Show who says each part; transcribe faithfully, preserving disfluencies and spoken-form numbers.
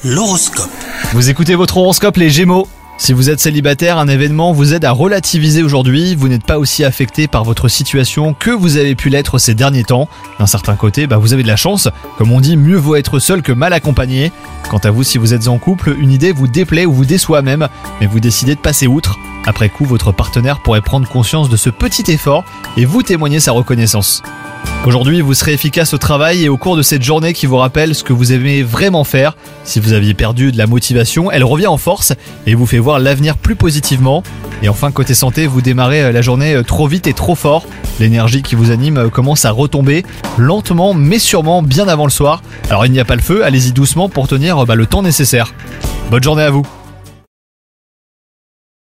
Speaker 1: L'horoscope.
Speaker 2: Vous écoutez votre horoscope les Gémeaux. Si vous êtes célibataire, un événement vous aide à relativiser aujourd'hui. Vous n'êtes pas aussi affecté par votre situation que vous avez pu l'être ces derniers temps. D'un certain côté, bah vous avez de la chance. Comme on dit, mieux vaut être seul que mal accompagné. Quant à vous, si vous êtes en couple, une idée vous déplaît ou vous déçoit même, mais vous décidez de passer outre. Après coup, votre partenaire pourrait prendre conscience de ce petit effort et vous témoigner sa reconnaissance. Aujourd'hui, vous serez efficace au travail et au cours de cette journée qui vous rappelle ce que vous aimez vraiment faire. Si vous aviez perdu de la motivation, elle revient en force et vous fait voir l'avenir plus positivement. Et enfin, côté santé, vous démarrez la journée trop vite et trop fort. L'énergie qui vous anime commence à retomber, lentement mais sûrement, bien avant le soir. Alors il n'y a pas le feu, allez-y doucement pour tenir bah, le temps nécessaire. Bonne journée à vous.